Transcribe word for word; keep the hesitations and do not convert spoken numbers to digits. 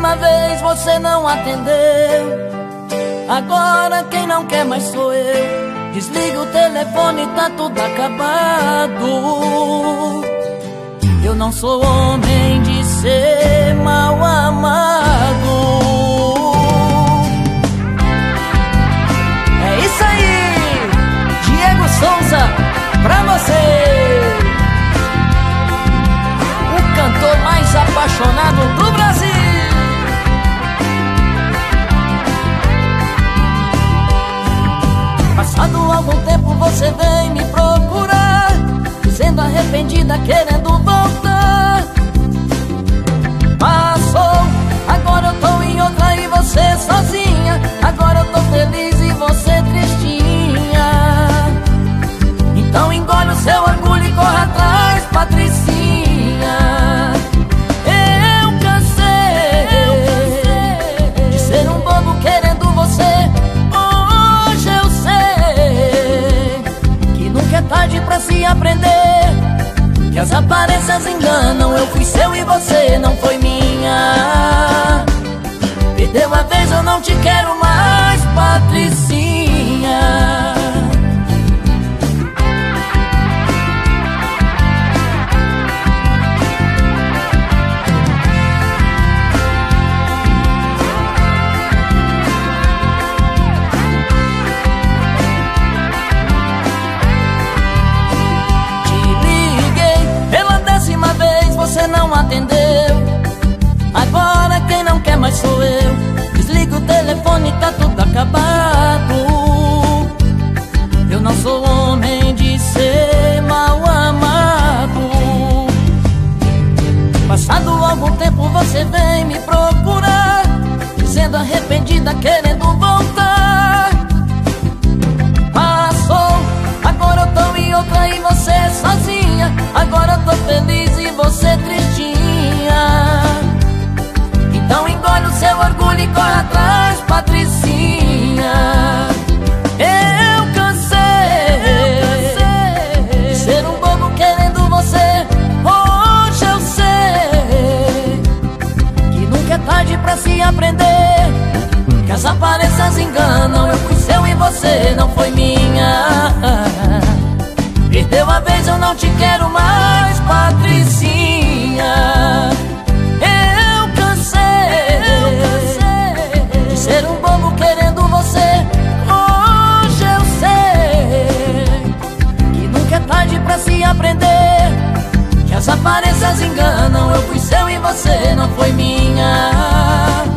décima vez você não atendeu. Agora quem não quer mais sou eu. Desliga o telefone, tá tudo acabado. Eu não sou homem de ser mal amado. É isso aí, Diego Souza, pra você, o cantor mais apaixonado do Brasil. Passado algum tempo você vem me procurar, dizendo arrependida, querendo voltar. Passou, agora eu tô em outra e você sozinha. Agora eu tô feliz e você tristinha. Então engole o seu orgulho e corra atrás, Patricinha. Eu cansei de ser um bobo querendo você. Hoje eu sei que nunca é tarde pra se aprender, que as aparências enganam. Eu fui seu e você não foi minha. Perdeu a vez, eu não te quero mais, Patricinha. Você não atendeu. Agora quem não quer mais sou eu. Desliga o telefone, tá tudo acabado. Eu não sou homem de ser mal amado. Passado algum tempo você vem me procurar, dizendo arrependida, querendo voltar. Passou, agora eu tô em outra e você sozinha. Agora eu tô feliz e você tristinha. Então engole o seu orgulho e corre atrás, Patricinha. Eu cansei de ser um bobo querendo você. Hoje eu sei que nunca é tarde pra se aprender, que as aparências enganam. Eu fui seu e você não foi minha. Perdeu a vez, eu não te quero mais, Patricinha. Eu cansei, eu cansei de ser um bobo querendo você. Hoje eu sei que nunca é tarde pra se aprender, que as aparências enganam. Eu fui seu e você não foi minha.